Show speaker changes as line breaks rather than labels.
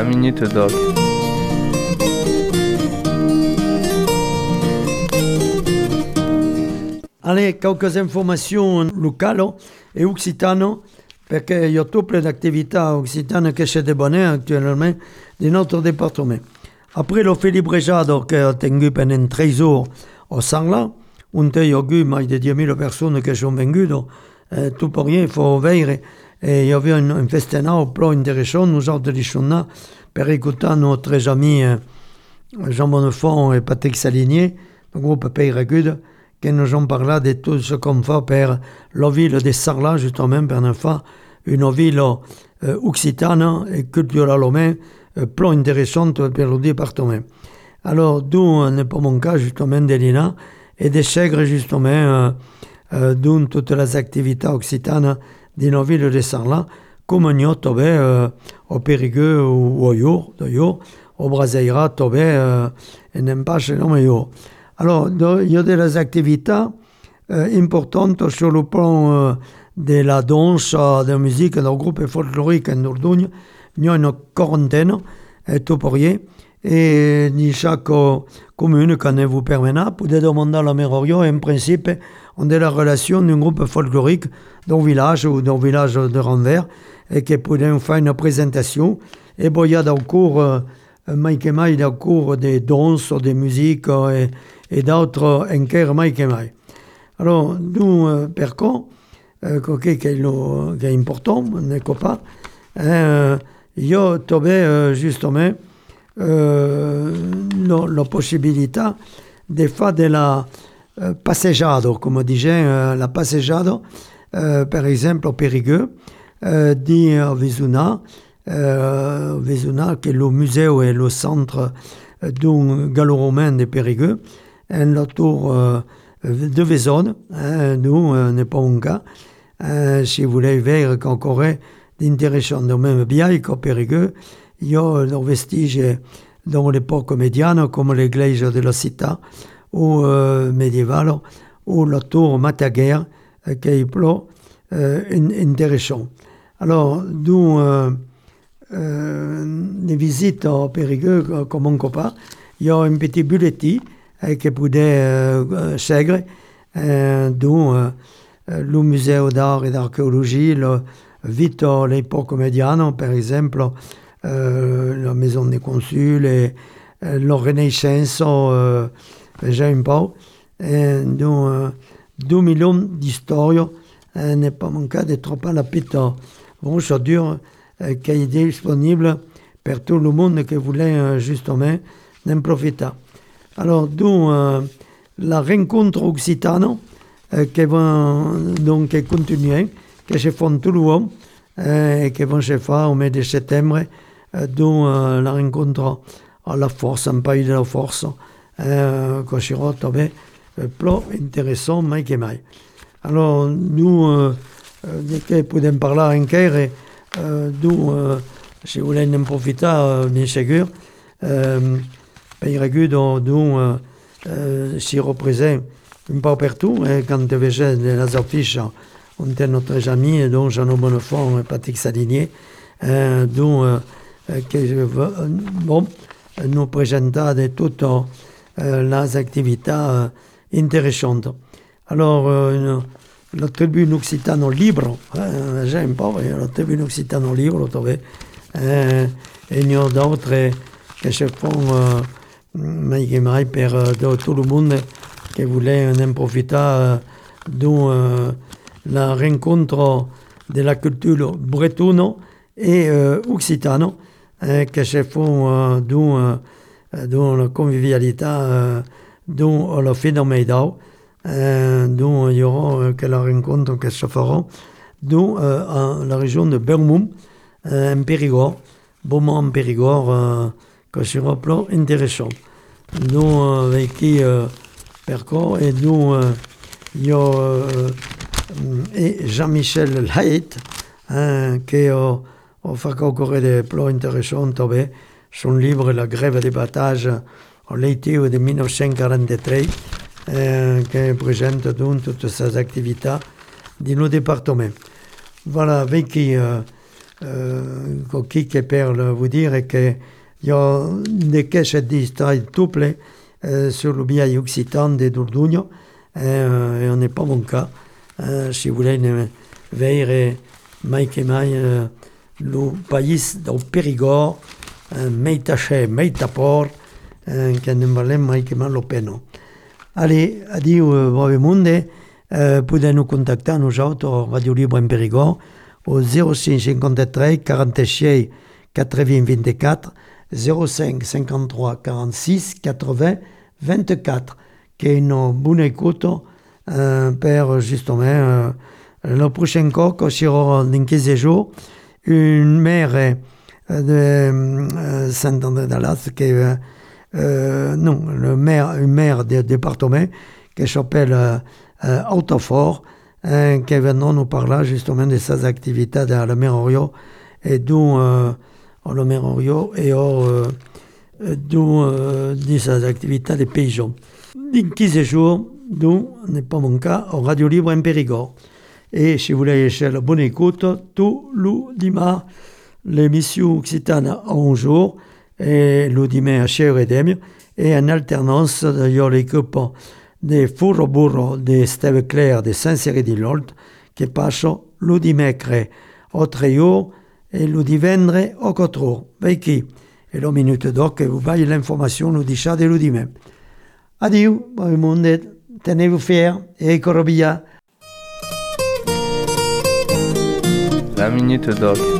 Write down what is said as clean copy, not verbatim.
la Minute Doc.
Allez, quelques informations locales et occitanes, parce qu'il y a tout plein d'activités occitanes qui se débutent actuellement dans notre département. Après le filibrejado qui a tenu pendant 3 jours au Sarlat, on a eu plus de 10 000 personnes qui sont venues, tout pour rien, il faut veiller. Et il y avait un festin plein intéressant, nous autres les chounas, pour écouter notre ami Jean Bonnefond et Patrick Saligné, le groupe Pays Ragude, qui nous ont parlé de tout ce qu'on fait pour la ville de Sarlat, justement, pour nous faire une ville occitane et culturellement plus intéressante pour le département. Alors, d'où n'est pas mon cas, justement, d'Elina, et de Chègre, justement, d'où toutes les activités occitanes de nos villes de Sarlat, comme nous avons au Périgueux ou au Your, au Braseira, et n'aime pas chez nous. Alors, il y a des activités importantes sur le plan de la danse, de la musique, du groupe folklorique en Dordogne. Il y a une quarantaine, tout pour rien. Et dans chaque commune, quand vous permet, vous pouvez demander à la mairie. En principe, on a la relation d'un groupe folklorique d'un village ou d'un village de Ranvers et qui peut faire une présentation. Et bon, il y a dans le cours, il y a cours de danse, de musique et d'autres encore mai. Alors, nous, per contre, qui est important, n'est pas, il y a justement la possibilité de faire de la passeggiata, comme disait, la passeggiata, par exemple au Périgueux, di Vesuna, qui est le musée et le centre d'un gallo-romain de Périgueux, un tour de Vaison, nous, n'est pas un cas. Si vous voulez voir qu'encore d'intéressant, même bien qu'au Périgueux, il y a des vestiges dans l'époque médiane, comme l'église de la Cité, ou médiévale, ou la tour Mataguer, qui est plus intéressant. Alors, d'où les visites au Périgueux, comme on copain, il y a un petit bulletin qui peut suivre, d'où le musée d'art et d'archéologie, le vite à l'époque médiane, par exemple, la maison des consuls et la Renaissance, j'ai un peu, donc 2 millions d'histoires, n'est pas mon cas de trop à la petite brochure qui est disponible pour tout le monde qui voulait justement en profiter. Alors, d'où la rencontre occitane qui va donc continuer, qui se font tout le monde et qui vont se faire au mois de septembre, d'où la rencontre à la force, un pays de la force, qui sera plus intéressant mai que mai. Alors, nous, qui pouvons parler encore, d'où, si vous voulez en profiter, bien sûr, Pays Ragude, d'où s'y représente un peu partout, et quand vous voyez les affiches, on a notre ami, dont Jean Bonnefond et Patrick Saligné, d'où nous présenter de toutes les activités intéressantes. Alors, la tribune occitane libre, j'aime pas, la tribune occitane libre, et il y a d'autres qui se font mai pour tout le monde qui voulait en profiter d'où la rencontre de la culture bretonne et occitane qui se font d'où la convivialité d'où la fin de Meidau, d'où il y aura que la rencontre qui se fera d'où la région de Bermum en Périgord, Beaumont en Périgord, qui sera plus intéressant. D'où avec qui percorps et d'où il y a et Jean-Michel Lait, qui a fait encore des plans intéressants, son livre La grève des battages, l'été de 1943, qui présente donc toutes ces activités de nos départements. Voilà, avec qui Qui per vous dire que il y a des caches d'histoire tuple sur le biais occitan de Dordogne, et on n'est pas mon cas. Si vous voulez veire mai que mai le pays del Périgord, meita che, meita por, que ne valem mai que mai lo peno. Allez, adieu, bon monde, podem nous contactar nosaltres, Radio Libre en Périgord, au 05 53 46 80 24, 05 53 46 80 24, che è una buona écoute per justement le prochain coq sur dans 15 jours, une mère de Saint-André-d'Alas qui non, une mère de département qui s'appelle Autofort, qui venons nous parler justement de ses activités dans la mer Orio et d'où la mer Orio et de ses activités de paysans. Dans 15 jours, d'où n'est pas mon cas, au Radio Libre en Périgord. Et si vous voulez la bonne écoute, tout le dimanche, l'émission occitane à 11 jours, et le dimanche à Chère et Demie, et en alternance, il y a l'équipe de Furro Burro de Steve Claire de Saint-Céry-de-l'Olt, qui passe le dimanche au 3 jours et le dimanche au 4 jours. Perché è la minute d'or che vous voyez l'information nous dit de le dimanche. Adieu, bon monde, tenez-vous fiers et corobia.
La minute doc.